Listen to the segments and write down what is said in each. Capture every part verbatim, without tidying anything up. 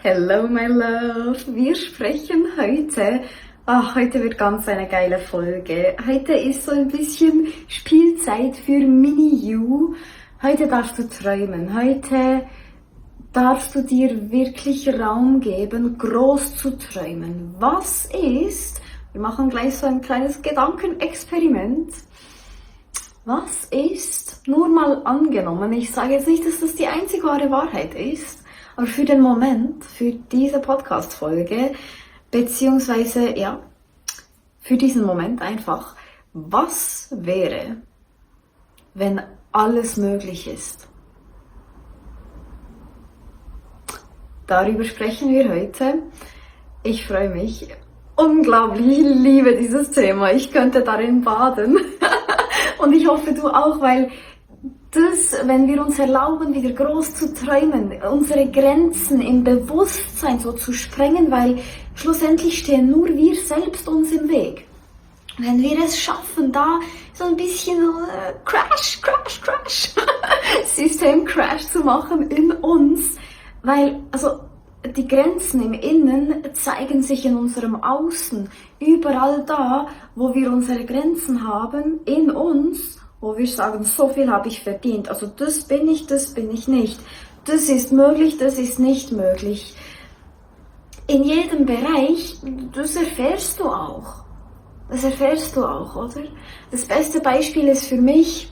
Hello my love, wir sprechen heute, ach, heute wird ganz eine geile Folge. Heute ist so ein bisschen Spielzeit für Mini-You. Heute darfst du träumen, heute darfst du dir wirklich Raum geben, groß zu träumen. Was ist, wir machen gleich so ein kleines Gedankenexperiment, was ist, nur mal angenommen, ich sage jetzt nicht, dass das die einzig wahre Wahrheit ist, aber für den Moment, für diese Podcast-Folge, beziehungsweise, ja, für diesen Moment einfach, was wäre, wenn alles möglich ist? Darüber sprechen wir heute. Ich freue mich unglaublich, ich liebe dieses Thema. Ich könnte darin baden. Und ich hoffe, du auch, weil das, wenn wir uns erlauben, wieder groß zu träumen, unsere Grenzen im Bewusstsein so zu sprengen, weil schlussendlich stehen nur wir selbst uns im Weg. Wenn wir es schaffen, da so ein bisschen äh, Crash, Crash, Crash, System-Crash zu machen in uns, weil, also, die Grenzen im Innen zeigen sich in unserem Außen. Überall da, wo wir unsere Grenzen haben, in uns, wo wir sagen, so viel habe ich verdient. Also das bin ich, das bin ich nicht. Das ist möglich, das ist nicht möglich. In jedem Bereich, das erfährst du auch. Das erfährst du auch, oder? Das beste Beispiel ist für mich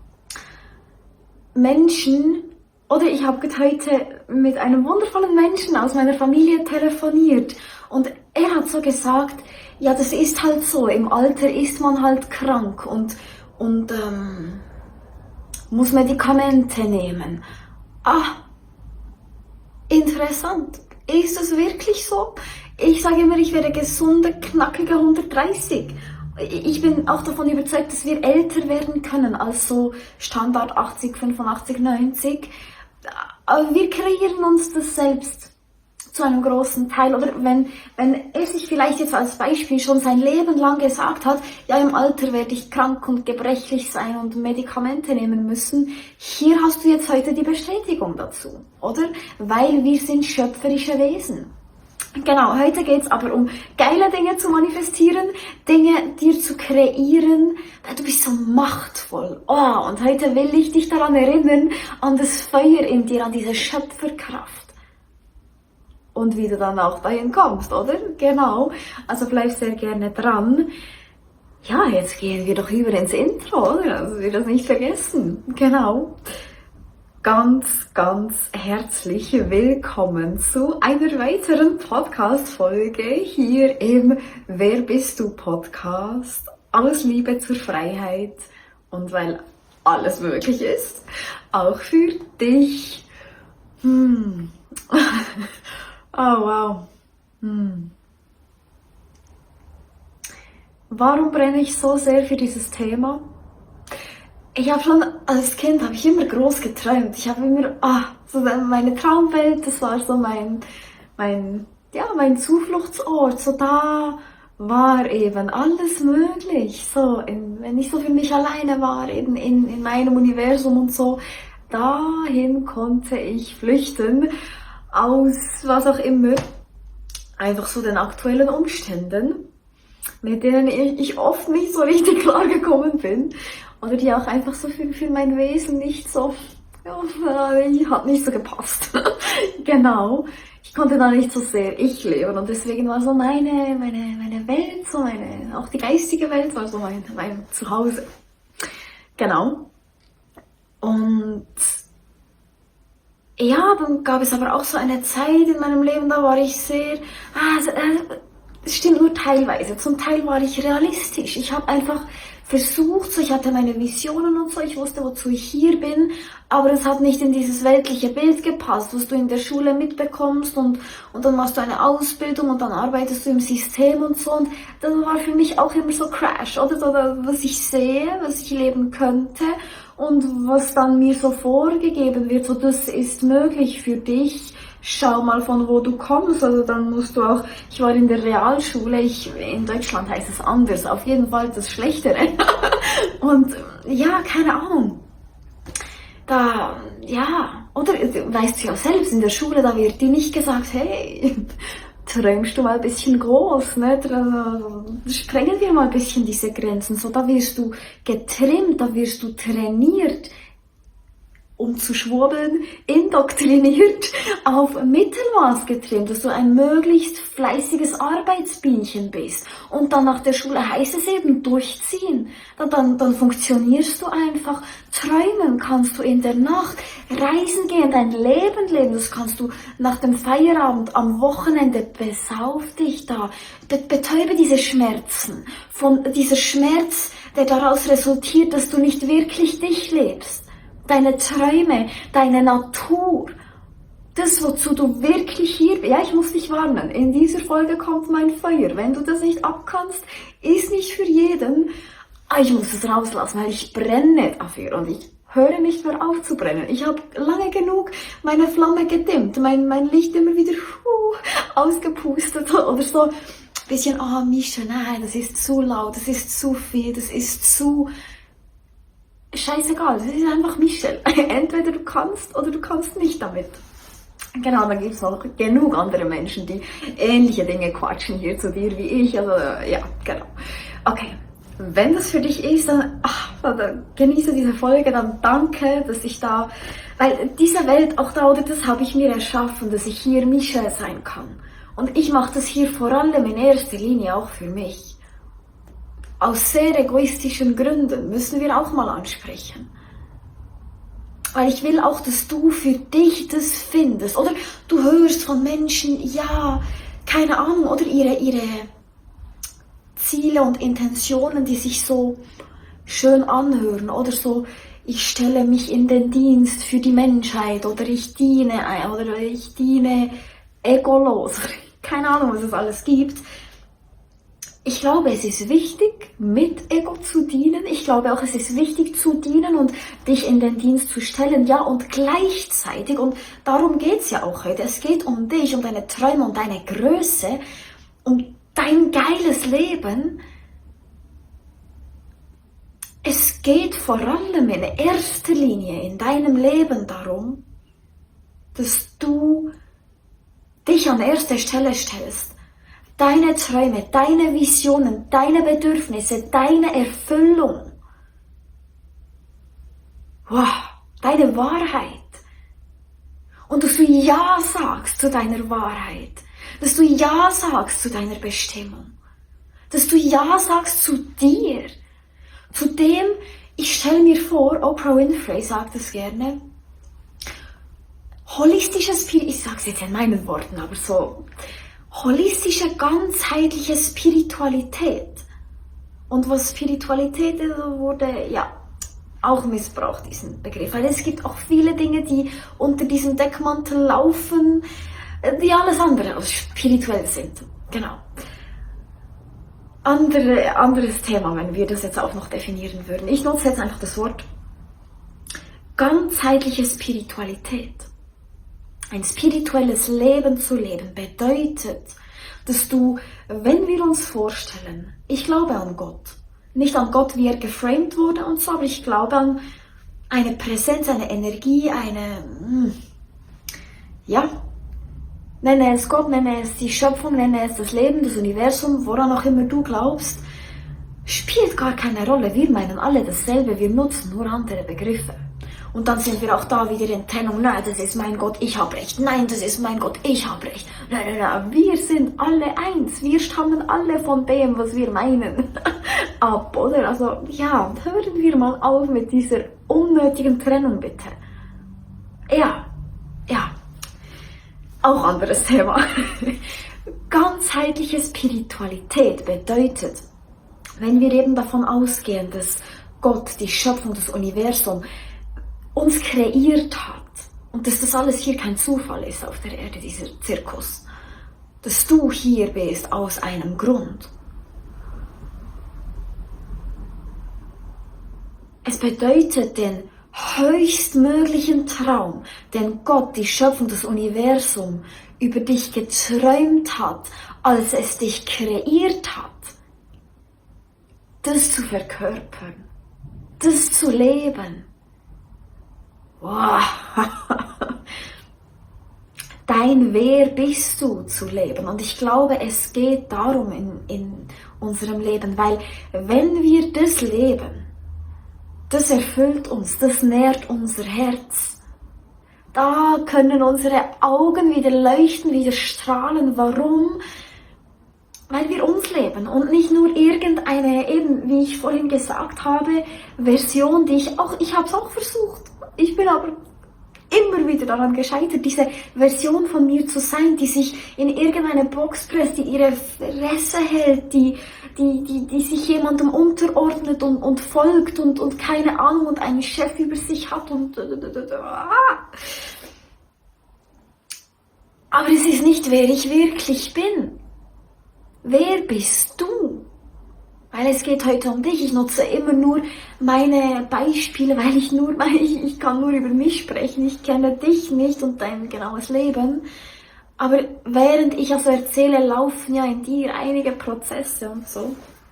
Menschen, oder ich habe heute mit einem wundervollen Menschen aus meiner Familie telefoniert und er hat so gesagt, ja, das ist halt so, im Alter ist man halt krank und, und ähm, muss Medikamente nehmen. Ah, interessant. Ist das wirklich so? Ich sage immer, ich werde gesunde, knackige hundertdreißig. Ich bin auch davon überzeugt, dass wir älter werden können als so Standard achtzig, fünfundachtzig, neunzig. Aber wir kreieren uns das selbst zu einem großen Teil. Oder wenn, wenn er sich vielleicht jetzt als Beispiel schon sein Leben lang gesagt hat, ja, im Alter werde ich krank und gebrechlich sein und Medikamente nehmen müssen. Hier hast du jetzt heute die Bestätigung dazu, oder? Weil wir sind schöpferische Wesen. Genau, heute geht es aber um geile Dinge zu manifestieren, Dinge dir zu kreieren, weil du bist so machtvoll. Oh, und heute will ich dich daran erinnern, an das Feuer in dir, an diese Schöpferkraft. Und wie du dann auch dahin kommst, oder? Genau, also bleib sehr gerne dran. Ja, jetzt gehen wir doch über ins Intro, oder? Also wir das nicht vergessen. Genau. Ganz, ganz herzlich willkommen zu einer weiteren Podcast-Folge hier im Wer bist du Podcast. Alles Liebe zur Freiheit und weil alles möglich ist, auch für dich. Hm. Oh wow. Hm. Warum brenne ich so sehr für dieses Thema? Ich habe schon als Kind habe ich immer groß geträumt. Ich habe immer, ah, so meine Traumwelt, das war so mein, mein, ja, mein Zufluchtsort. So da war eben alles möglich. So, in, wenn ich so für mich alleine war, eben in, in meinem Universum und so, dahin konnte ich flüchten aus was auch immer, einfach so den aktuellen Umständen, mit denen ich oft nicht so richtig klar gekommen bin. Oder die auch einfach so für, für mein Wesen nicht so, ja, hat nicht so gepasst. Genau. Ich konnte da nicht so sehr ich leben und deswegen war so meine, meine, meine Welt, so meine, auch die geistige Welt war so mein, mein Zuhause. Genau. Und ja, dann gab es aber auch so eine Zeit in meinem Leben, da war ich sehr, ah, es stimmt nur teilweise. Zum Teil war ich realistisch. Ich habe einfach versucht, so, ich hatte meine Visionen und so, ich wusste, wozu ich hier bin, aber es hat nicht in dieses weltliche Bild gepasst, was du in der Schule mitbekommst und, und dann machst du eine Ausbildung und dann arbeitest du im System und so und das war für mich auch immer so Crash, oder? So, was ich sehe, was ich leben könnte und was dann mir so vorgegeben wird, so, das ist möglich für dich. Schau mal, von wo du kommst, also dann musst du auch, ich war in der Realschule, ich, in Deutschland heißt es anders, auf jeden Fall das Schlechtere. Und ja, keine Ahnung. Da, ja, Oder, du weißt ja selbst, in der Schule, da wird dir nicht gesagt, hey, träumst du mal ein bisschen groß, ne? Sprengen wir mal ein bisschen diese Grenzen. So, da wirst du getrimmt, da wirst du trainiert, um zu schwurbeln, indoktriniert, auf Mittelmaß getrimmt, dass du ein möglichst fleißiges Arbeitsbienchen bist. Und dann nach der Schule heißt es eben durchziehen. Dann, dann funktionierst du einfach. Träumen kannst du in der Nacht, reisen gehen, dein Leben leben. Das kannst du nach dem Feierabend, am Wochenende. Besauf dich da. Be betäube diese Schmerzen. Von dieser Schmerz, der daraus resultiert, dass du nicht wirklich dich lebst. Deine Träume, deine Natur, das, wozu du wirklich hier bist. Ja, ich muss dich warnen, in dieser Folge kommt mein Feuer. Wenn du das nicht abkannst, ist nicht für jeden. Ah, ich muss es rauslassen, weil ich brenne dafür und ich höre nicht mehr auf zu brennen. Ich habe lange genug meine Flamme gedimmt, mein, mein Licht immer wieder uh, ausgepustet oder so. Ein bisschen, ah, oh, Mischa, nein, das ist zu laut, das ist zu viel, das ist zu... Scheißegal, das ist einfach Michelle. Entweder du kannst oder du kannst nicht damit. Genau, dann gibt es noch genug andere Menschen, die ähnliche Dinge quatschen hier zu dir wie ich. Also ja, genau. Okay, wenn das für dich ist, dann, ach, dann genieße diese Folge, dann danke, dass ich da, weil diese Welt auch da, oder das habe ich mir erschaffen, dass ich hier Michelle sein kann. Und ich mache das hier vor allem in erster Linie auch für mich. Aus sehr egoistischen Gründen müssen wir auch mal ansprechen. Weil ich will auch, dass du für dich das findest. Oder du hörst von Menschen, ja, keine Ahnung, oder ihre, ihre Ziele und Intentionen, die sich so schön anhören. Oder so, ich stelle mich in den Dienst für die Menschheit. Oder ich diene, oder ich diene egolos. Keine Ahnung, was es alles gibt. Ich glaube, es ist wichtig, mit Ego zu dienen. Ich glaube auch, es ist wichtig zu dienen und dich in den Dienst zu stellen. Ja, und gleichzeitig, und darum geht's ja auch heute, es geht um dich, um deine Träume, um deine Größe, um dein geiles Leben. Es geht vor allem in erster Linie in deinem Leben darum, dass du dich an erste Stelle stellst. Deine Träume, deine Visionen, deine Bedürfnisse, deine Erfüllung. Wow, deine Wahrheit. Und dass du Ja sagst zu deiner Wahrheit. Dass du Ja sagst zu deiner Bestimmung. Dass du Ja sagst zu dir. Zu dem, ich stelle mir vor, Oprah Winfrey sagt es gerne, holistisches, ich sage es jetzt in meinen Worten, aber so, holistische, ganzheitliche Spiritualität. Und was Spiritualität ist, wurde ja auch missbraucht, diesen Begriff. Weil es gibt auch viele Dinge, die unter diesem Deckmantel laufen, die alles andere als spirituell sind. Genau. Andere, anderes Thema, wenn wir das jetzt auch noch definieren würden. Ich nutze jetzt einfach das Wort ganzheitliche Spiritualität. Ein spirituelles Leben zu leben bedeutet, dass du, wenn wir uns vorstellen, ich glaube an Gott, nicht an Gott, wie er geframed wurde und so, aber ich glaube an eine Präsenz, eine Energie, eine, ja, nenne es Gott, nenne es die Schöpfung, nenne es das Leben, das Universum, woran auch immer du glaubst, spielt gar keine Rolle. Wir meinen alle dasselbe, wir nutzen nur andere Begriffe. Und dann sind wir auch da wieder in Trennung. Nein, das ist mein Gott, ich habe recht. Nein, das ist mein Gott, ich habe recht. Nein, nein, nein, wir sind alle eins. Wir stammen alle von dem, was wir meinen, ab, oder? Also, ja, hören wir mal auf mit dieser unnötigen Trennung, bitte. Ja, ja. Auch anderes Thema. Ganzheitliche Spiritualität bedeutet, wenn wir eben davon ausgehen, dass Gott, die Schöpfung, das Universum, uns kreiert hat und dass das alles hier kein Zufall ist auf der Erde, dieser Zirkus, dass du hier bist aus einem Grund. Es bedeutet den höchstmöglichen Traum, den Gott, die Schöpfung, das Universum über dich geträumt hat, als es dich kreiert hat, das zu verkörpern, das zu leben. Wow. Dein Wer bist du zu leben. Und ich glaube, es geht darum in, in unserem Leben, weil wenn wir das leben, das erfüllt uns, das nährt unser Herz. Da können unsere Augen wieder leuchten, wieder strahlen. Warum? Weil wir uns leben und nicht nur irgendeine, eben wie ich vorhin gesagt habe, Version, die ich auch, ich habe es auch versucht. Ich bin aber immer wieder daran gescheitert, diese Version von mir zu sein, die sich in irgendeine Box presst, die ihre Fresse hält, die, die, die, die sich jemandem unterordnet und, und folgt und, und keine Ahnung und einen Chef über sich hat und aber es ist nicht, wer ich wirklich bin. Wer bist du? Weil es geht heute um dich. Ich nutze immer nur meine Beispiele, weil ich nur, weil ich, ich kann nur über mich sprechen. Ich kenne dich nicht und dein genaues Leben. Aber während ich also erzähle, laufen ja in dir einige Prozesse und so.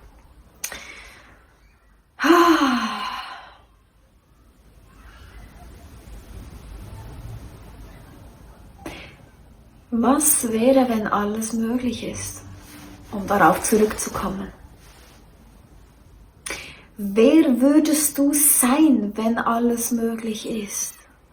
Was wäre, wenn alles möglich ist? Um darauf zurückzukommen. Wer würdest du sein, wenn alles möglich ist?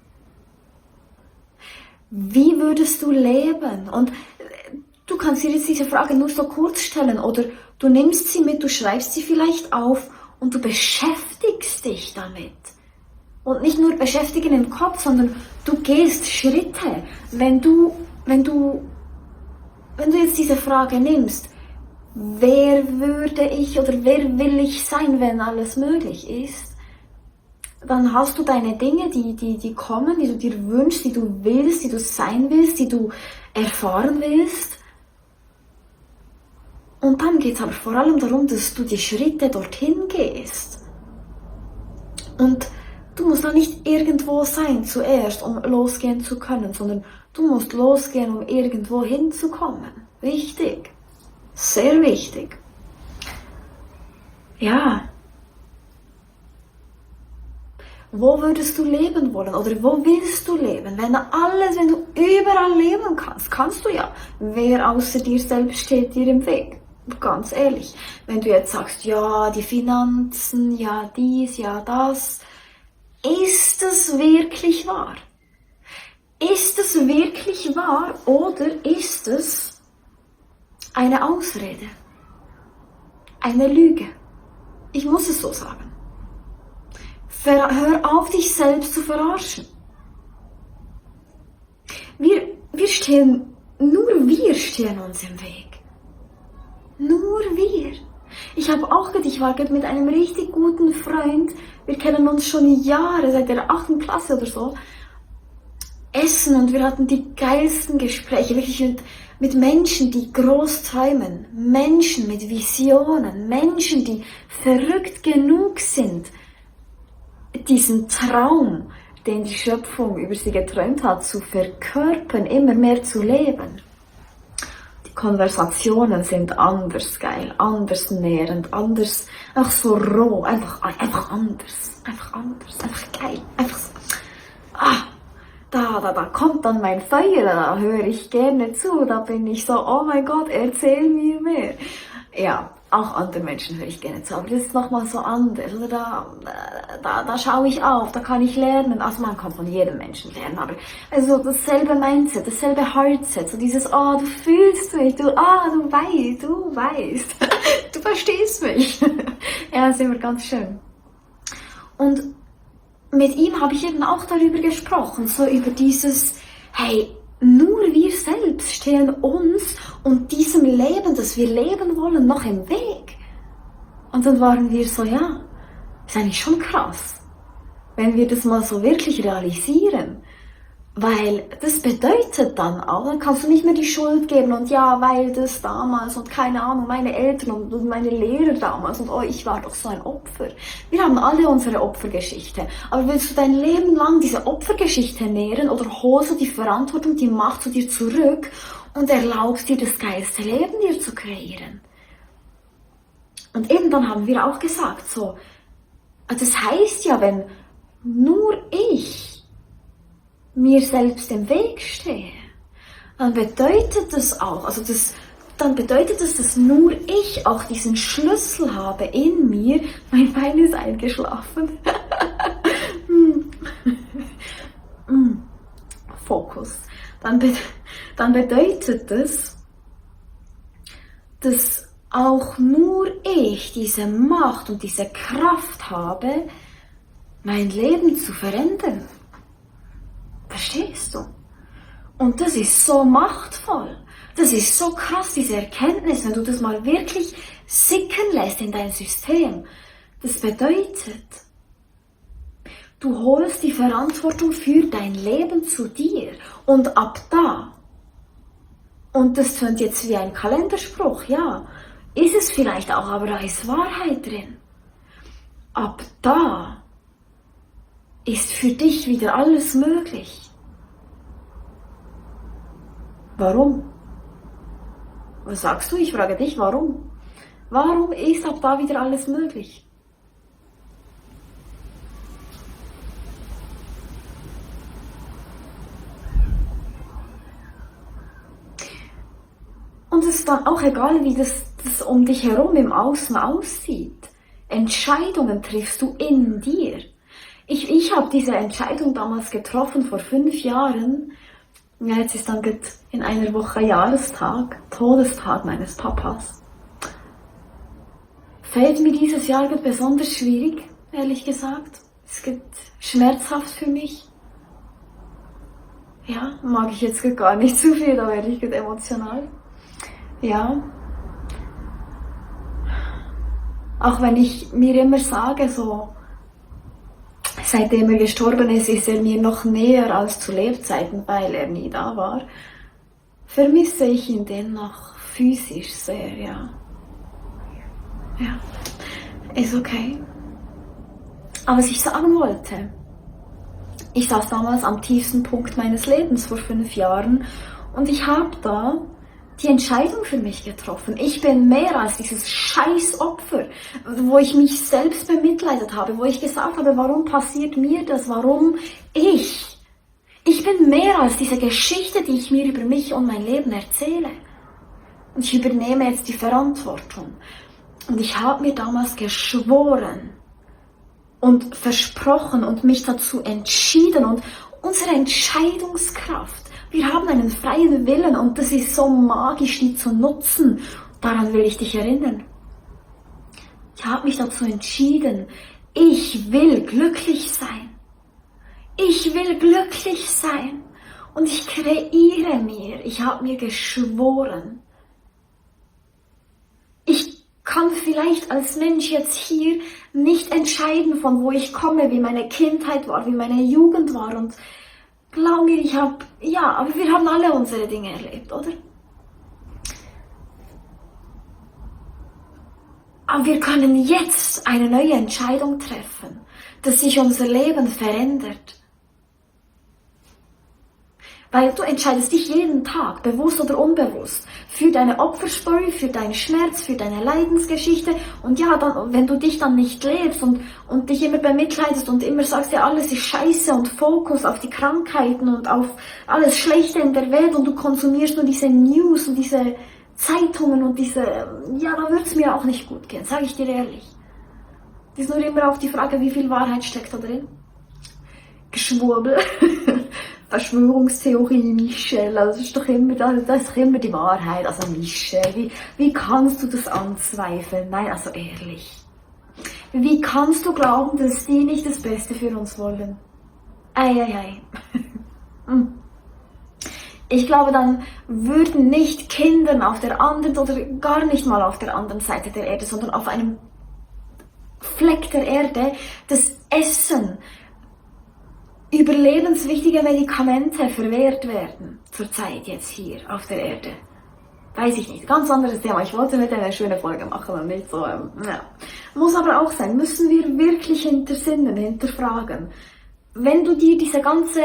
Wie würdest du leben? Und du kannst dir jetzt diese Frage nur so kurz stellen oder du nimmst sie mit, du schreibst sie vielleicht auf und du beschäftigst dich damit. Und nicht nur beschäftigen im Kopf, sondern du gehst Schritte. Wenn du, wenn du, wenn du jetzt diese Frage nimmst, wer würde ich oder wer will ich sein, wenn alles möglich ist, dann hast du deine Dinge, die, die, die kommen, die du dir wünschst, die du willst, die du sein willst, die du erfahren willst. Und dann geht es aber vor allem darum, dass du die Schritte dorthin gehst. Und du musst dann nicht irgendwo sein zuerst, um losgehen zu können, sondern du musst losgehen, um irgendwo hinzukommen. Wichtig. Sehr wichtig. Ja. Wo würdest du leben wollen oder wo willst du leben? Wenn alles, wenn du überall leben kannst, kannst du ja. Wer außer dir selbst steht dir im Weg? Ganz ehrlich. Wenn du jetzt sagst, ja, die Finanzen, ja dies, ja das. Ist es wirklich wahr? Ist es wirklich wahr oder ist es eine Ausrede, eine Lüge? Ich muss es so sagen. Ver- Hör auf, dich selbst zu verarschen. Wir, wir stehen, nur wir stehen uns im Weg. Nur wir. Ich habe auch gedacht, ich war mit einem richtig guten Freund, wir kennen uns schon Jahre, seit der achten Klasse oder so, essen und wir hatten die geilsten Gespräche, wirklich mit, mit Menschen, die groß träumen, Menschen mit Visionen, Menschen, die verrückt genug sind, diesen Traum, den die Schöpfung über sie geträumt hat, zu verkörpern, immer mehr zu leben. Die Konversationen sind anders geil, anders nährend, anders, einfach so roh, einfach, einfach anders, einfach anders, einfach geil, einfach so, ah. Da, da, da kommt dann mein Feuer, da höre ich gerne zu, da bin ich so, oh mein Gott, erzähl mir mehr. Ja, auch anderen Menschen höre ich gerne zu, aber das ist nochmal so anders, oder da, da, da schaue ich auf, da kann ich lernen, also man kann von jedem Menschen lernen, aber also dasselbe Mindset, dasselbe Heartset, so dieses, oh, du fühlst mich, du, ah, du weißt, du weißt, du verstehst mich. Ja, das ist immer ganz schön. Und mit ihm habe ich eben auch darüber gesprochen, so über dieses, hey, nur wir selbst stehen uns und diesem Leben, das wir leben wollen, noch im Weg. Und dann waren wir so, ja, ist eigentlich schon krass, wenn wir das mal so wirklich realisieren. Weil das bedeutet dann auch, dann kannst du nicht mehr die Schuld geben und ja, weil das damals und keine Ahnung, meine Eltern und meine Lehrer damals und oh, ich war doch so ein Opfer. Wir haben alle unsere Opfergeschichte. Aber willst du dein Leben lang diese Opfergeschichte nähren oder holst du die Verantwortung, die Macht zu dir zurück und erlaubst dir das geilste Leben dir zu kreieren? Und eben dann haben wir auch gesagt, so, das heißt ja, wenn nur ich mir selbst im Weg stehe, dann bedeutet das auch, also das, dann bedeutet das, dass nur ich auch diesen Schlüssel habe in mir. Mein Bein ist eingeschlafen. Fokus. Dann, be dann bedeutet das, dass auch nur ich diese Macht und diese Kraft habe, mein Leben zu verändern. Verstehst du? Und das ist so machtvoll. Das ist so krass, diese Erkenntnis, wenn du das mal wirklich sickern lässt in dein System. Das bedeutet, du holst die Verantwortung für dein Leben zu dir. Und ab da, und das klingt jetzt wie ein Kalenderspruch, ja, ist es vielleicht auch, aber da ist Wahrheit drin. Ab da ist für dich wieder alles möglich. Warum? Was sagst du? Ich frage dich, warum? Warum ist ab da wieder alles möglich? Und es ist dann auch egal, wie das, das um dich herum im Außen aussieht. Entscheidungen triffst du in dir. Ich, ich habe diese Entscheidung damals getroffen, vor fünf Jahren. Ja, jetzt ist dann in einer Woche Jahrestag, Todestag meines Papas. Fällt mir dieses Jahr besonders schwierig, ehrlich gesagt. Es geht schmerzhaft für mich. Ja, mag ich jetzt gar nicht zu viel, da werde ich emotional. Ja. Auch wenn ich mir immer sage, so, seitdem er gestorben ist, ist er mir noch näher als zu Lebzeiten, weil er nie da war. Vermisse ich ihn dennoch physisch sehr, ja. Ja, ist okay. Aber was ich sagen wollte, ich saß damals am tiefsten Punkt meines Lebens vor fünf Jahren und ich habe da die Entscheidung für mich getroffen. Ich bin mehr als dieses scheiß Opfer, wo ich mich selbst bemitleidet habe, wo ich gesagt habe, warum passiert mir das, warum ich? Ich bin mehr als diese Geschichte, die ich mir über mich und mein Leben erzähle. Und ich übernehme jetzt die Verantwortung. Und ich habe mir damals geschworen und versprochen und mich dazu entschieden und unsere Entscheidungskraft. Wir haben einen freien Willen und das ist so magisch, die zu nutzen. Daran will ich dich erinnern. Ich habe mich dazu entschieden, ich will glücklich sein. Ich will glücklich sein. Und ich kreiere mir, ich habe mir geschworen. Ich kann vielleicht als Mensch jetzt hier nicht entscheiden, von wo ich komme, wie meine Kindheit war, wie meine Jugend war und glaub mir, ich habe, ja, aber wir haben alle unsere Dinge erlebt, oder? Aber wir können jetzt eine neue Entscheidung treffen, dass sich unser Leben verändert. Weil du entscheidest dich jeden Tag, bewusst oder unbewusst, für deine Opferstory, für deinen Schmerz, für deine Leidensgeschichte. Und ja, dann, wenn du dich dann nicht lebst und, und dich immer bemitleidest und immer sagst, ja, alles ist scheiße und Fokus auf die Krankheiten und auf alles Schlechte in der Welt und du konsumierst nur diese News und diese Zeitungen und diese, ja, dann wird es mir auch nicht gut gehen, sage ich dir ehrlich. Das ist nur immer auch die Frage, wie viel Wahrheit steckt da drin. Geschwurbel. Verschwörungstheorie, Michelle, also das ist doch immer, das ist doch immer die Wahrheit. Also Michelle, wie, wie kannst du das anzweifeln? Nein, also ehrlich. Wie kannst du glauben, dass die nicht das Beste für uns wollen? Ei, ei, ei. Ich glaube, dann würden nicht Kindern auf der anderen oder gar nicht mal auf der anderen Seite der Erde, sondern auf einem Fleck der Erde das Essen, überlebenswichtige Medikamente verwehrt werden, zurzeit jetzt hier auf der Erde. Weiß ich nicht, ganz anderes Thema. Ich wollte heute eine schöne Folge machen und nicht so, ähm, ja. Muss aber auch sein, müssen wir wirklich hintersinnen, hinterfragen. Wenn du dir diese ganze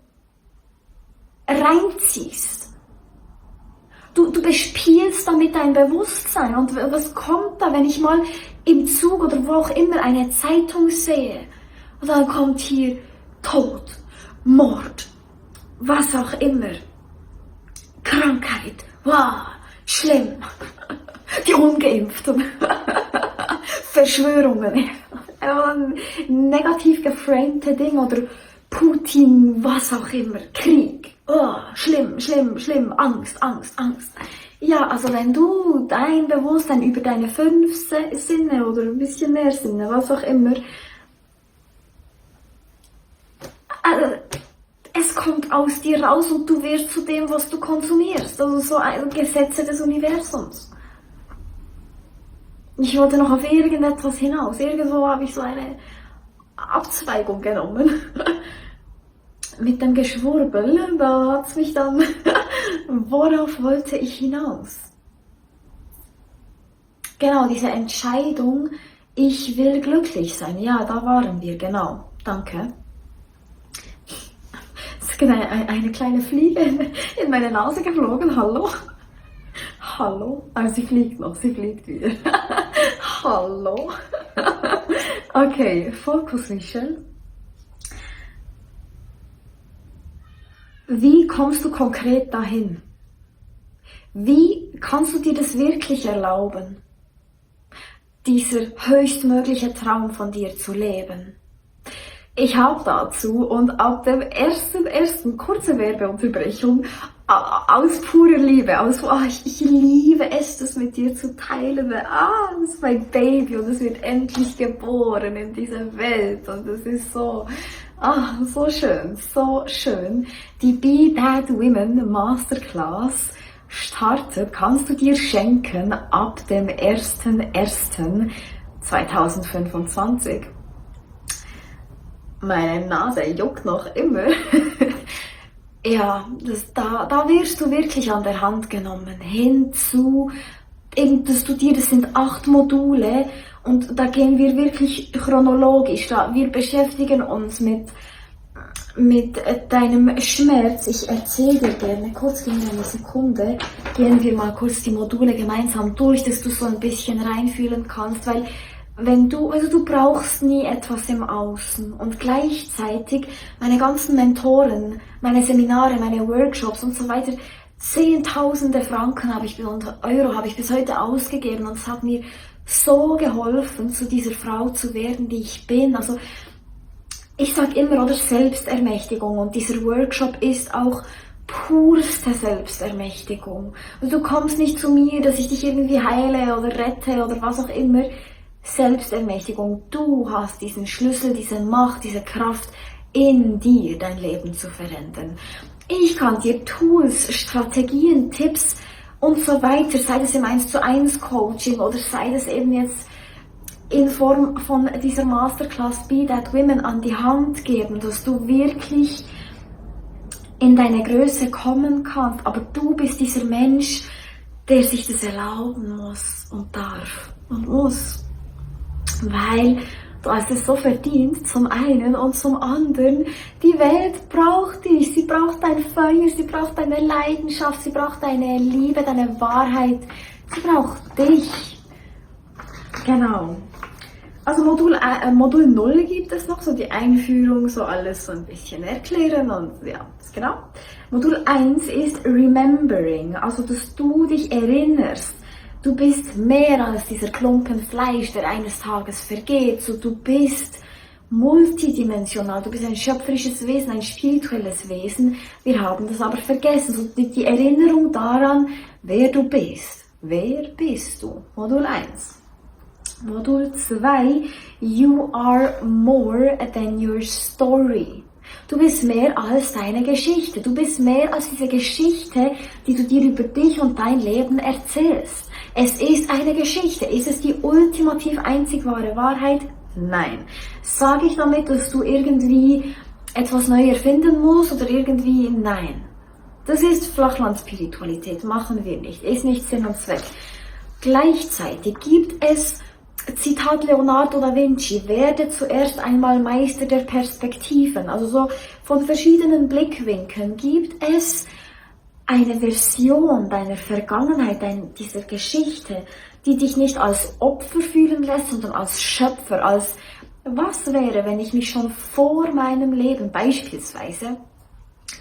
reinziehst, du, du bespielst damit dein Bewusstsein und was kommt da, wenn ich mal im Zug oder wo auch immer eine Zeitung sehe und dann kommt hier Tod, Mord, was auch immer. Krankheit, wow, schlimm. Die Ungeimpften. Verschwörungen. Negativ geframte Dinge oder Putin, was auch immer. Krieg. Oh, schlimm, schlimm, schlimm. Angst, Angst, Angst. Ja, also wenn du dein Bewusstsein über deine fünf Sinne oder ein bisschen mehr Sinne, was auch immer, also, es kommt aus dir raus und du wirst zu dem, was du konsumierst. Also so ein Gesetze des Universums. Ich wollte noch auf irgendetwas hinaus. Irgendwo habe ich so eine Abzweigung genommen. Mit dem Geschwurbel, da hat es mich dann... Worauf wollte ich hinaus? Genau, diese Entscheidung, ich will glücklich sein. Ja, da waren wir, genau. Danke. Es ist eine, eine kleine Fliege in meine Nase geflogen. Hallo? Hallo? Also sie fliegt noch, sie fliegt wieder. Hallo? Okay, Focus Michelle. Wie kommst du konkret dahin? Wie kannst du dir das wirklich erlauben, dieser höchstmögliche Traum von dir zu leben? Ich habe dazu und ab dem ersten, ersten kurze Werbeunterbrechung aus purer Liebe, aus, oh, ich, ich liebe es, das mit dir zu teilen, ah, das ist mein Baby und es wird endlich geboren in dieser Welt und es ist so, ah, so schön, so schön. Die Be That Women Masterclass startet, kannst du dir schenken ab dem ersten ersten zweitausendfünfundzwanzig. Meine Nase juckt noch immer. Ja, das, da, da wirst du wirklich an der Hand genommen, hinzu, eben, dass du dir, das sind acht Module und da gehen wir wirklich chronologisch, da wir beschäftigen uns mit, mit deinem Schmerz. Ich erzähle dir gerne, kurz in einer Sekunde, gehen wir mal kurz die Module gemeinsam durch, dass du so ein bisschen reinfühlen kannst, weil wenn du, also du brauchst nie etwas im Außen und gleichzeitig meine ganzen Mentoren, meine Seminare, meine Workshops und so weiter, zehntausende Franken habe ich und Euro habe ich bis heute ausgegeben und es hat mir so geholfen, zu dieser Frau zu werden, die ich bin. Also ich sage immer, oder Selbstermächtigung und dieser Workshop ist auch purste Selbstermächtigung. Also du kommst nicht zu mir, dass ich dich irgendwie heile oder rette oder was auch immer. Selbstermächtigung, du hast diesen Schlüssel, diese Macht, diese Kraft in dir, dein Leben zu verändern. Ich kann dir Tools, Strategien, Tipps und so weiter, sei es im eins zu eins Coaching oder sei es eben jetzt in Form von dieser Masterclass Be That Women an die Hand geben, dass du wirklich in deine Größe kommen kannst, aber du bist dieser Mensch, der sich das erlauben muss und darf und muss. Weil du hast es so verdient, zum einen und zum anderen, die Welt braucht dich, sie braucht dein Feuer, sie braucht deine Leidenschaft, sie braucht deine Liebe, deine Wahrheit, sie braucht dich. Genau. Also Modul, äh, Modul null gibt es noch, so die Einführung, so alles so ein bisschen erklären und ja, genau. Modul eins ist Remembering, also dass du dich erinnerst. Du bist mehr als dieser Klumpen Fleisch, der eines Tages vergeht. So, du bist multidimensional, du bist ein schöpferisches Wesen, ein spirituelles Wesen. Wir haben das aber vergessen. So, die, die Erinnerung daran, wer du bist. Wer bist du? Modul eins. Modul zwei. You are more than your story. Du bist mehr als deine Geschichte. Du bist mehr als diese Geschichte, die du dir über dich und dein Leben erzählst. Es ist eine Geschichte. Ist es die ultimativ einzig wahre Wahrheit? Nein. Sage ich damit, dass du irgendwie etwas neu erfinden musst oder irgendwie? Nein. Das ist Flachlandspiritualität. Machen wir nicht. Ist nicht Sinn und Zweck. Gleichzeitig gibt es, Zitat Leonardo da Vinci, werde zuerst einmal Meister der Perspektiven. Also so von verschiedenen Blickwinkeln gibt es eine Version deiner Vergangenheit, dein, dieser Geschichte, die dich nicht als Opfer fühlen lässt, sondern als Schöpfer, als was wäre, wenn ich mich schon vor meinem Leben beispielsweise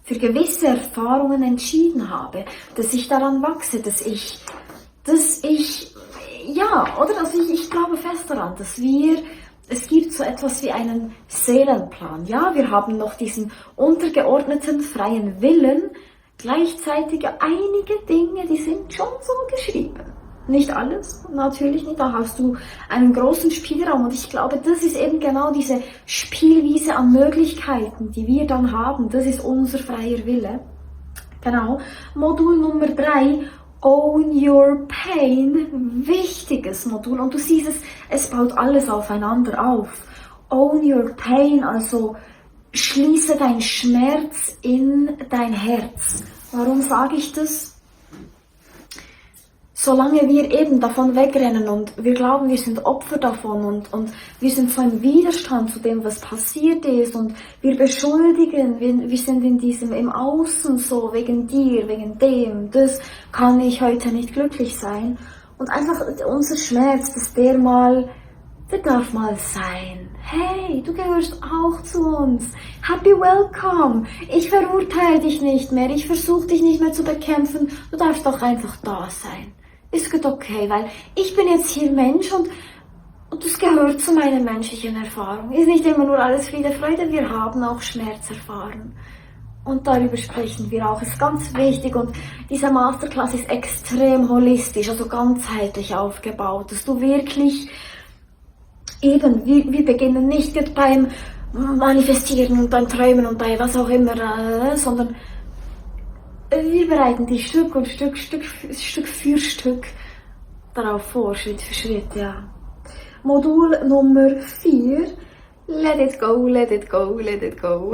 für gewisse Erfahrungen entschieden habe, dass ich daran wachse, dass ich, dass ich, ja, oder? Also ich, ich glaube fest daran, dass wir, es gibt so etwas wie einen Seelenplan. Ja, wir haben noch diesen untergeordneten freien Willen, gleichzeitig einige Dinge, die sind schon so geschrieben. Nicht alles, natürlich nicht, da hast du einen großen Spielraum und ich glaube, das ist eben genau diese Spielwiese an Möglichkeiten, die wir dann haben, das ist unser freier Wille. Genau, Modul Nummer drei, Own Your Pain, wichtiges Modul und du siehst es, es baut alles aufeinander auf. Own Your Pain, also schließe deinen Schmerz in dein Herz. Warum sage ich das? Solange wir eben davon wegrennen und wir glauben, wir sind Opfer davon und, und wir sind so im Widerstand zu dem, was passiert ist und wir beschuldigen, wir, wir sind in diesem, im Außen so, wegen dir, wegen dem, das kann ich heute nicht glücklich sein. Und einfach unser Schmerz, dass der mal, der darf mal sein. Hey, du gehörst auch zu uns. Happy welcome. Ich verurteile dich nicht mehr, ich versuche dich nicht mehr zu bekämpfen, du darfst doch einfach da sein. Ist gut okay, weil ich bin jetzt hier Mensch und, und das gehört zu meiner menschlichen Erfahrung. Ist nicht immer nur alles Friede, Freude, wir haben auch Schmerz erfahren. Und darüber sprechen wir auch, ist ganz wichtig und diese Masterclass ist extrem holistisch, also ganzheitlich aufgebaut, dass du wirklich eben, wir, wir beginnen nicht beim Manifestieren und beim Träumen und bei was auch immer, äh, sondern wir bereiten dich Stück und Stück, Stück, Stück für Stück darauf vor, Schritt für Schritt, ja. Modul Nummer vier, let it go, let it go, let it go.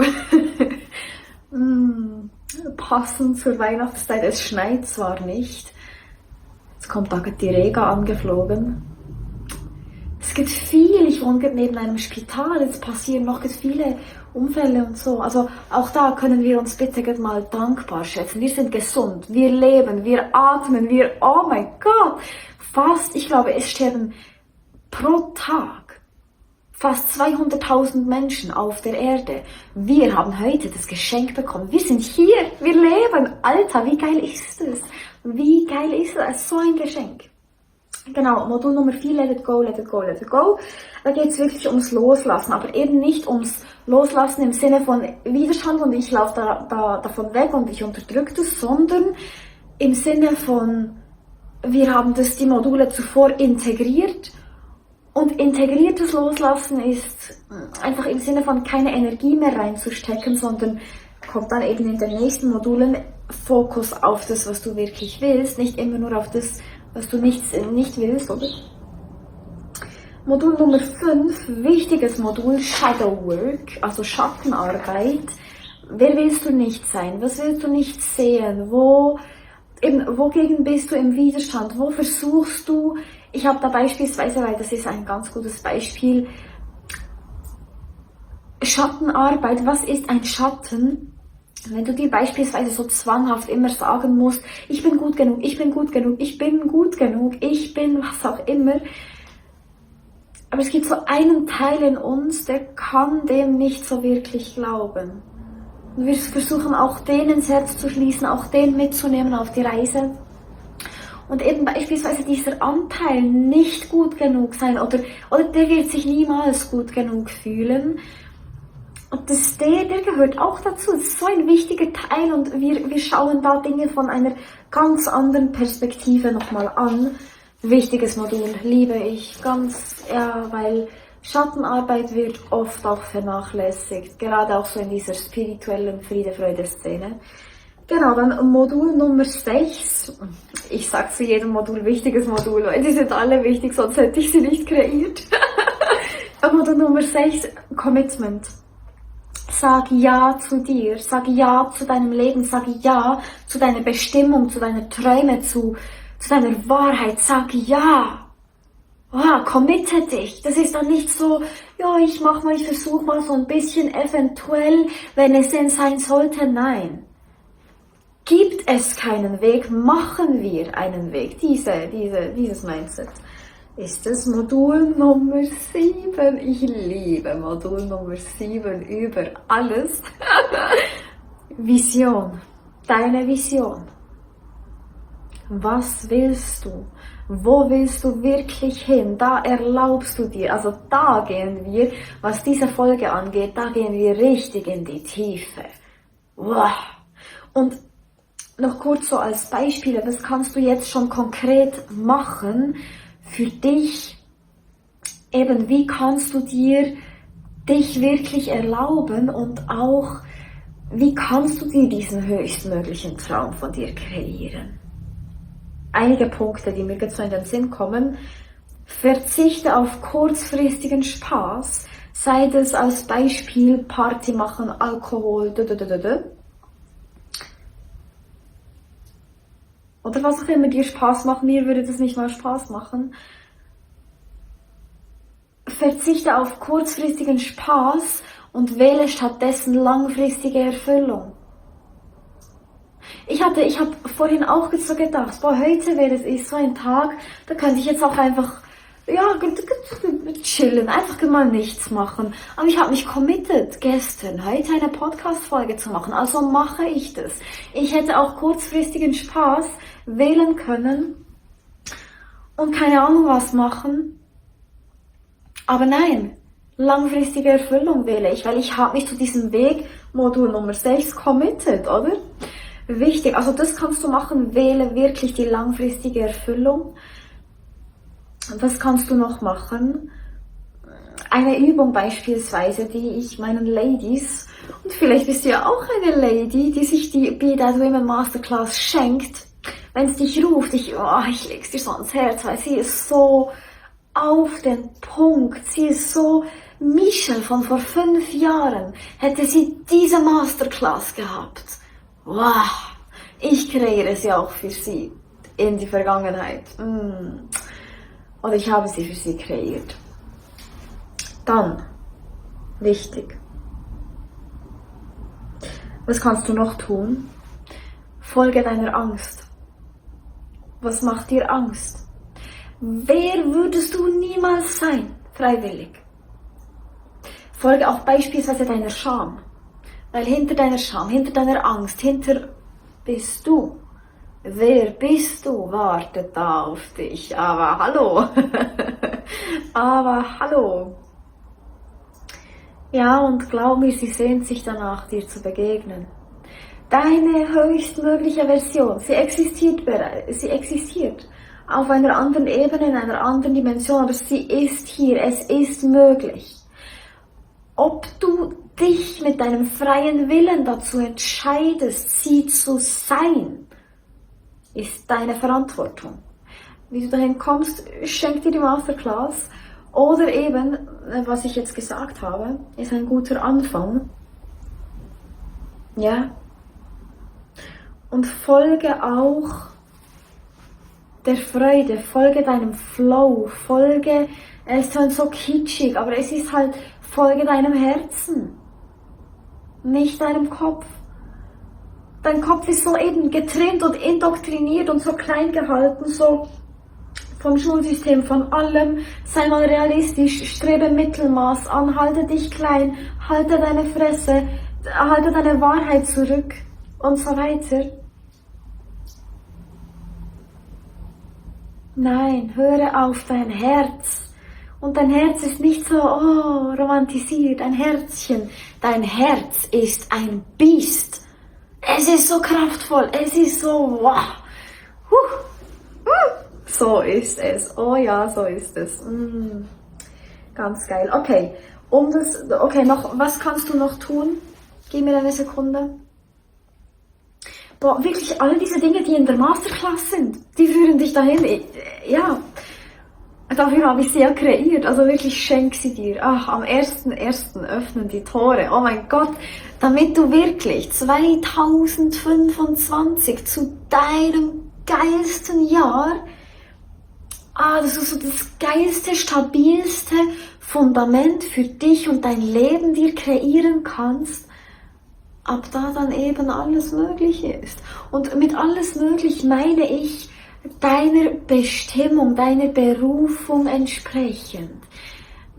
mm, passend zur Weihnachtszeit, es schneit zwar nicht, jetzt kommt da die Rega angeflogen. Es gibt viel, ich wohne neben einem Spital, jetzt passieren noch viele Unfälle und so. Also auch da können wir uns bitte mal dankbar schätzen. Wir sind gesund, wir leben, wir atmen, wir, oh mein Gott, fast, ich glaube, es sterben pro Tag fast zweihunderttausend Menschen auf der Erde. Wir haben heute das Geschenk bekommen. Wir sind hier, wir leben. Alter, wie geil ist das? Wie geil ist das? So ein Geschenk. Genau, Modul Nummer vier, let it go, let it go, let it go. Da geht es wirklich ums Loslassen, aber eben nicht ums Loslassen im Sinne von Widerstand und ich laufe da, da, davon weg und ich unterdrücke das, sondern im Sinne von, wir haben das die Module zuvor integriert und integriertes Loslassen ist einfach im Sinne von keine Energie mehr reinzustecken, sondern kommt dann eben in den nächsten Modulen Fokus auf das, was du wirklich willst, nicht immer nur auf das, was du nicht, nicht willst, oder? Modul Nummer fünf, wichtiges Modul, Shadow Work, also Schattenarbeit. Wer willst du nicht sein? Was willst du nicht sehen? Wo, eben, wogegen bist du im Widerstand? Wo versuchst du, ich habe da beispielsweise, weil das ist ein ganz gutes Beispiel, Schattenarbeit, was ist ein Schatten? Wenn du dir beispielsweise so zwanghaft immer sagen musst, ich bin gut genug, ich bin gut genug, ich bin gut genug, ich bin was auch immer. Aber es gibt so einen Teil in uns, der kann dem nicht so wirklich glauben. Und wir versuchen auch den ins Herz zu schließen, auch den mitzunehmen auf die Reise. Und eben beispielsweise dieser Anteil nicht gut genug sein oder, oder der wird sich niemals gut genug fühlen. Und das, der, der gehört auch dazu, das ist so ein wichtiger Teil und wir, wir schauen da Dinge von einer ganz anderen Perspektive nochmal an. Wichtiges Modul, liebe ich ganz, ja, weil Schattenarbeit wird oft auch vernachlässigt, gerade auch so in dieser spirituellen Friede-Freude-Szene. Genau, dann Modul Nummer sechs, ich sag zu jedem Modul wichtiges Modul, weil die sind alle wichtig, sonst hätte ich sie nicht kreiert. Modul Nummer sechs, Commitment. Sag Ja zu dir, sag Ja zu deinem Leben, sag Ja zu deiner Bestimmung, zu deinen Träumen, zu, zu deiner Wahrheit, sag Ja. Oh, committe dich. Das ist dann nicht so, ja, ich mach mal, ich versuch mal so ein bisschen eventuell, wenn es denn sein sollte. Nein. Gibt es keinen Weg, machen wir einen Weg. Diese, diese, dieses Mindset ist das Modul Nummer sieben. Ich liebe Modul Nummer sieben über alles. Vision. Deine Vision. Was willst du? Wo willst du wirklich hin? Da erlaubst du dir, also da gehen wir, was diese Folge angeht, da gehen wir richtig in die Tiefe. Wow. Und noch kurz so als Beispiel, das kannst du jetzt schon konkret machen für dich. Eben, wie kannst du dir dich wirklich erlauben und auch, wie kannst du dir diesen höchstmöglichen Traum von dir kreieren? Einige Punkte, die mir jetzt so in den Sinn kommen. Verzichte auf kurzfristigen Spaß, sei das als Beispiel Party machen, Alkohol, dödödödö. Oder was auch immer dir Spaß macht, mir würde das nicht mal Spaß machen. Verzichte auf kurzfristigen Spaß und wähle stattdessen langfristige Erfüllung. Ich hatte, ich habe vorhin auch so gedacht, boah, heute wäre es so ein Tag, da könnte ich jetzt auch einfach, ja, chillen, einfach mal nichts machen. Aber ich habe mich committed, gestern, heute eine Podcast-Folge zu machen, also mache ich das. Ich hätte auch kurzfristigen Spaß wählen können und keine Ahnung was machen. Aber nein, langfristige Erfüllung wähle ich, weil ich habe mich zu diesem Weg, Modul Nummer sechs, committed, oder? Wichtig, also das kannst du machen, wähle wirklich die langfristige Erfüllung. Was kannst du noch machen? Eine Übung beispielsweise, die ich meinen Ladies, und vielleicht bist du ja auch eine Lady, die sich die Be That Women Masterclass schenkt, wenn es dich ruft, ich, oh, ich leg's dir so ans Herz, weil sie ist so auf den Punkt, sie ist so, Michelle von vor fünf Jahren, hätte sie diese Masterclass gehabt. Wow, ich kreiere sie auch für sie in die Vergangenheit. Mm. Oder ich habe sie für sie kreiert. Dann, wichtig. Was kannst du noch tun? Folge deiner Angst. Was macht dir Angst? Wer würdest du niemals sein, freiwillig? Folge auch beispielsweise deiner Scham. Weil hinter deiner Scham, hinter deiner Angst, hinter bist du. Wer bist du? Wartet da auf dich. Aber hallo. Aber hallo. Ja, und glaub mir, sie sehnt sich danach, dir zu begegnen. Deine höchstmögliche Version, sie existiert bereits, sie existiert. Auf einer anderen Ebene, in einer anderen Dimension, aber sie ist hier, es ist möglich. Ob du dich mit deinem freien Willen dazu entscheidest, sie zu sein, ist deine Verantwortung. Wie du dahin kommst, schenk dir die Masterclass. Oder eben, was ich jetzt gesagt habe, ist ein guter Anfang. Ja. Und folge auch der Freude, folge deinem Flow, folge, es ist halt so kitschig, aber es ist halt, folge deinem Herzen, nicht deinem Kopf. Dein Kopf ist so eben getrimmt und indoktriniert und so klein gehalten, so vom Schulsystem, von allem. Sei mal realistisch, strebe Mittelmaß an, halte dich klein, halte deine Fresse, halte deine Wahrheit zurück und so weiter. Nein, höre auf dein Herz. Und dein Herz ist nicht so, oh, romantisiert, ein Herzchen. Dein Herz ist ein Biest. Es ist so kraftvoll, es ist so, wow. Huh. Uh. So ist es. Oh ja, so ist es. Mm. Ganz geil. Okay, um das, okay, noch, was kannst du noch tun? Gib mir eine Sekunde. Boah, wirklich all diese Dinge, die in der Masterclass sind, die führen dich dahin. Ja, dafür habe ich sie ja kreiert. Also wirklich, schenk sie dir. Ach, am ersten ersten öffnen die Tore. Oh mein Gott, damit du wirklich zwanzig fünfundzwanzig zu deinem geilsten Jahr, ah, das ist so das geilste, stabilste Fundament für dich und dein Leben dir kreieren kannst, ab da dann eben alles Mögliche ist. Und mit alles möglich meine ich deiner Bestimmung, deiner Berufung entsprechend.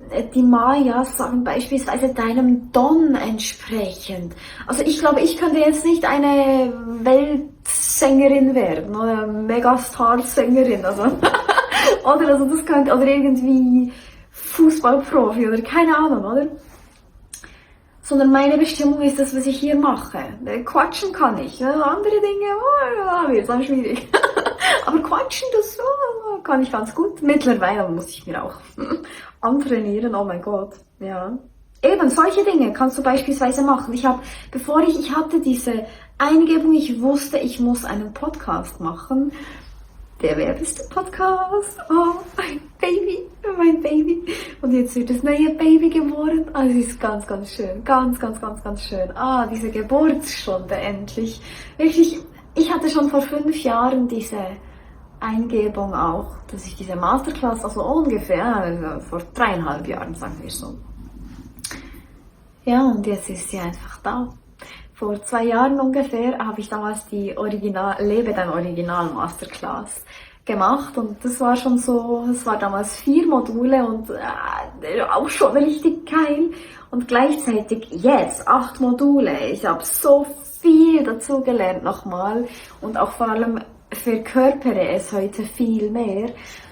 die Mayas sagen beispielsweise deinem Don entsprechend. Also ich glaube, ich könnte jetzt nicht eine Weltsängerin werden oder Megastar-Sängerin, also oder also das könnte oder irgendwie Fußballprofi oder keine Ahnung, oder? Sondern meine Bestimmung ist das, was ich hier mache. Quatschen kann ich, ne? Andere Dinge, oh, wird dann schwierig. Aber quatschen, das oh, kann ich ganz gut. Mittlerweile muss ich mir auch antrainieren, oh mein Gott, ja. Eben, solche Dinge kannst du beispielsweise machen. Ich habe, bevor ich, ich hatte diese Eingebung, ich wusste, ich muss einen Podcast machen. Der Werbeste-Podcast, oh, mein Baby, mein Baby. Und jetzt wird das neue Baby geboren. Ah, es ist ganz, ganz schön, ganz, ganz, ganz, ganz schön. Ah, diese Geburtsstunde endlich. Wirklich, ich hatte schon vor fünf Jahren diese Eingebung auch, dass ich diese Masterclass, also ungefähr, also vor dreieinhalb Jahren, sagen wir so. Ja, und jetzt ist sie einfach da. Vor zwei Jahren ungefähr habe ich damals die Original, Lebe dein Original Masterclass gemacht und das war schon so, es war damals vier Module und äh, auch schon richtig geil und gleichzeitig jetzt acht Module. Ich habe so viel dazu gelernt nochmal und auch vor allem verkörpere es heute viel mehr.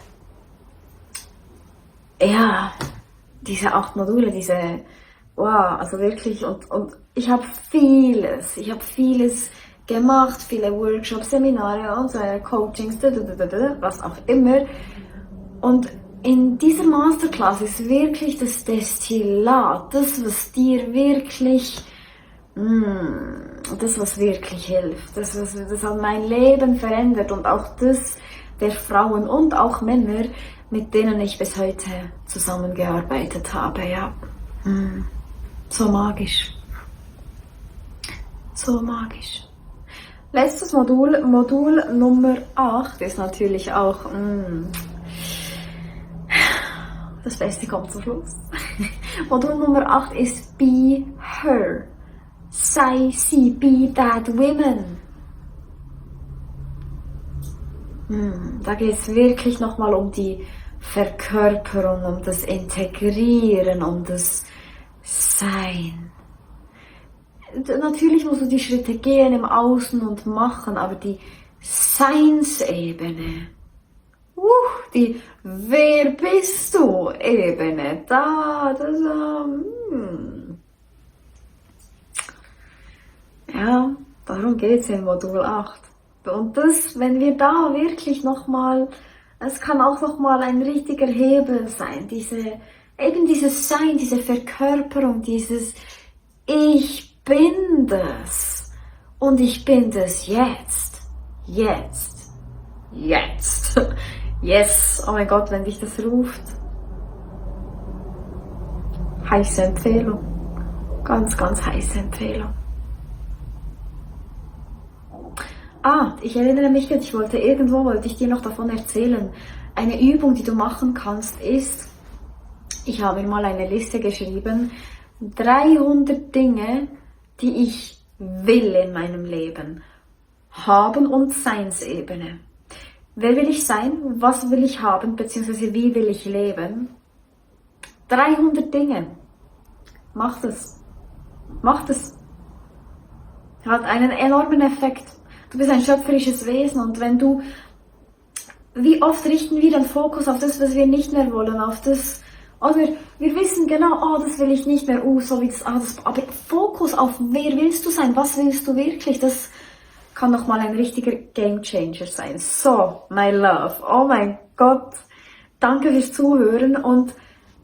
Ja, diese acht Module, diese, wow, also wirklich und, und ich habe vieles, ich habe vieles gemacht, viele Workshops, Seminare und so, Coachings, was auch immer. Und in dieser Masterclass ist wirklich das Destillat, das, was dir wirklich, mm, das, was wirklich hilft, das, was, das hat mein Leben verändert und auch das der Frauen und auch Männer, mit denen ich bis heute zusammengearbeitet habe, ja. Mm, so magisch. So magisch. Letztes Modul, Modul Nummer acht ist natürlich auch, mm, das Beste kommt zum Schluss. Modul Nummer acht ist Be Her. Sei sie, be that woman. Mm, da geht es wirklich nochmal um die Verkörperung, um das Integrieren, um das Sein. Natürlich musst du die Schritte gehen im Außen und machen, aber die Seinsebene, uh, die Wer bist du Ebene, da, das, um, ja, darum geht's in Modul acht. Und das, wenn wir da wirklich nochmal, es kann auch nochmal ein richtiger Hebel sein, diese, eben dieses Sein, diese Verkörperung, dieses Ich bin das und ich bin das jetzt, jetzt, jetzt, yes, oh mein Gott, wenn dich das ruft, heiße Empfehlung, ganz, ganz heiße Empfehlung. Ah, ich erinnere mich jetzt, ich wollte irgendwo, wollte ich dir noch davon erzählen, eine Übung, die du machen kannst, ist, ich habe mir mal eine Liste geschrieben, dreihundert Dinge, die ich will in meinem Leben. Haben und Seinsebene. Wer will ich sein? Was will ich haben? Beziehungsweise wie will ich leben? dreihundert Dinge. Mach das. Mach das. Hat einen enormen Effekt. Du bist ein schöpferisches Wesen und wenn du, wie oft richten wir den Fokus auf das, was wir nicht mehr wollen, auf das, oder wir wissen genau, oh, das will ich nicht mehr, oh, so wie das, ah, das, aber Fokus auf, wer willst du sein, was willst du wirklich, das kann doch mal ein richtiger Gamechanger sein. So, my love, oh mein Gott, danke fürs Zuhören und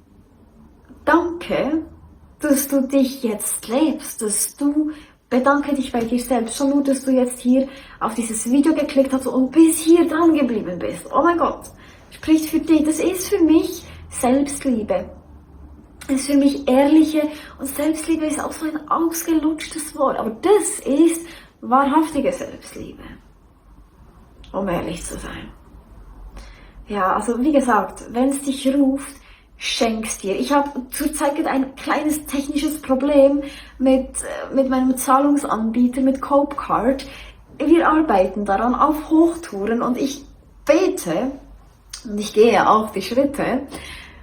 danke, dass du dich jetzt lebst, dass du, bedanke dich bei dir selbst, schon nur, dass du jetzt hier auf dieses Video geklickt hast und bis hier dran geblieben bist. Oh mein Gott, spricht für dich, das ist für mich Selbstliebe. Das ist für mich ehrliche und Selbstliebe ist auch so ein ausgelutschtes Wort, aber das ist wahrhaftige Selbstliebe, um ehrlich zu sein. Ja, also wie gesagt, wenn es dich ruft, schenk's dir. Ich habe zurzeit ein kleines technisches Problem mit, mit meinem Zahlungsanbieter, mit Copecard. Wir arbeiten daran auf Hochtouren und ich bete, und ich gehe auch die Schritte,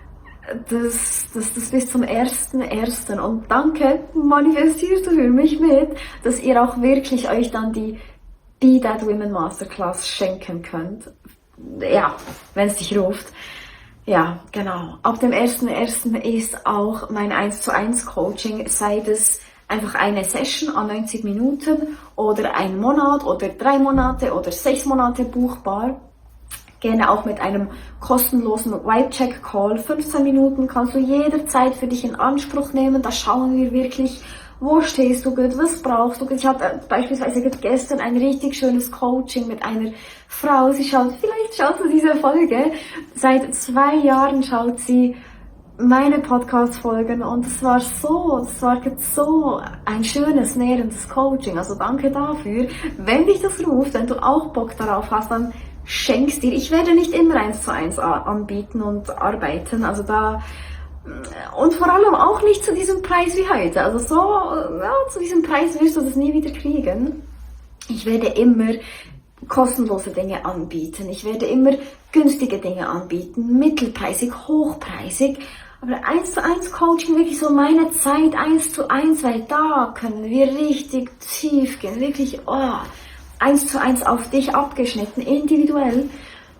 das, das, das bis zum ersten ersten Und danke, manifestierst du für mich mit, dass ihr auch wirklich euch dann die Be That Women Masterclass schenken könnt. Ja, wenn es dich ruft. Ja, genau. Ab dem ersten ersten ist auch mein eins zu eins Coaching, sei es einfach eine Session an neunzig Minuten oder ein Monat oder drei Monate oder sechs Monate buchbar. Gerne auch mit einem kostenlosen Vibe-Check-Call. fünfzehn Minuten kannst du jederzeit für dich in Anspruch nehmen. Da schauen wir wirklich, wo stehst du gut, was brauchst du gut. Ich hatte beispielsweise gestern ein richtig schönes Coaching mit einer Frau. Sie schaut, vielleicht schaut sie diese Folge. Seit zwei Jahren schaut sie meine Podcast-Folgen und es war so, es war so ein schönes, nährendes Coaching. Also danke dafür. Wenn dich das ruft, wenn du auch Bock darauf hast, dann schenk's dir. Ich werde nicht immer eins zu eins anbieten und arbeiten. Also da und vor allem auch nicht zu diesem Preis wie heute. Also so, ja, zu diesem Preis wirst du das nie wieder kriegen. Ich werde immer kostenlose Dinge anbieten. Ich werde immer günstige Dinge anbieten, mittelpreisig, hochpreisig. Aber eins zu eins Coaching, wirklich so meine Zeit eins zu eins, weil da können wir richtig tief gehen, wirklich oh, eins zu eins auf dich abgeschnitten, individuell.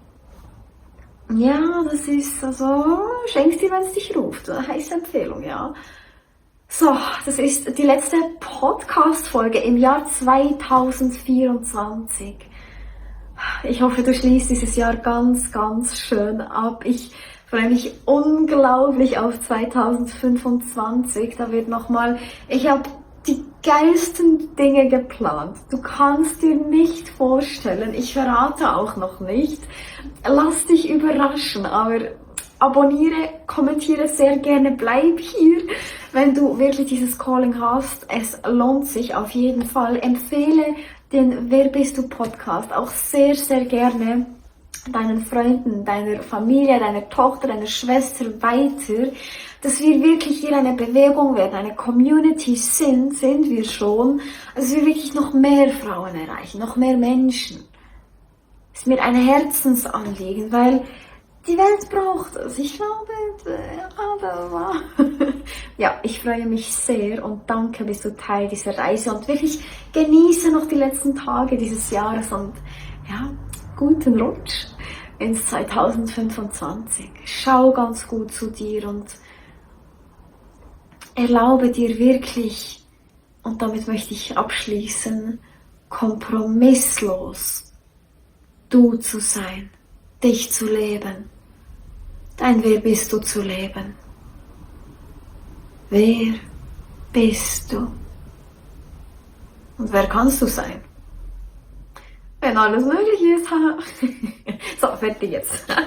Ja, das ist also, schenkst dir, wenn es dich ruft. Heiße Empfehlung, ja. So, das ist die letzte Podcast-Folge im Jahr zweitausendvierundzwanzig. Ich hoffe, du schließt dieses Jahr ganz, ganz schön ab. Ich freue mich unglaublich auf zweitausendfünfundzwanzig. Da wird nochmal, ich habe die geilsten Dinge geplant. Du kannst dir nicht vorstellen, ich verrate auch noch nicht. Lass dich überraschen, aber abonniere, kommentiere sehr gerne, bleib hier, wenn du wirklich dieses Calling hast. Es lohnt sich auf jeden Fall. Empfehle den Wer bist du Podcast auch sehr, sehr gerne deinen Freunden, deiner Familie, deiner Tochter, deiner Schwester weiter, dass wir wirklich hier eine Bewegung werden, eine Community sind, sind wir schon, dass wir wirklich noch mehr Frauen erreichen, noch mehr Menschen. Das ist mir ein Herzensanliegen, weil die Welt braucht es. Ich glaube, ja, ich freue mich sehr und danke, bist du Teil dieser Reise und wirklich genieße noch die letzten Tage dieses Jahres und ja, guten Rutsch ins zweitausendfünfundzwanzig. Schau ganz gut zu dir und erlaube dir wirklich, und damit möchte ich abschließen, kompromisslos du zu sein, dich zu leben, dein Wer bist du zu leben. Wer bist du? Und wer kannst du sein? Wenn alles möglich ist. So, fertig jetzt.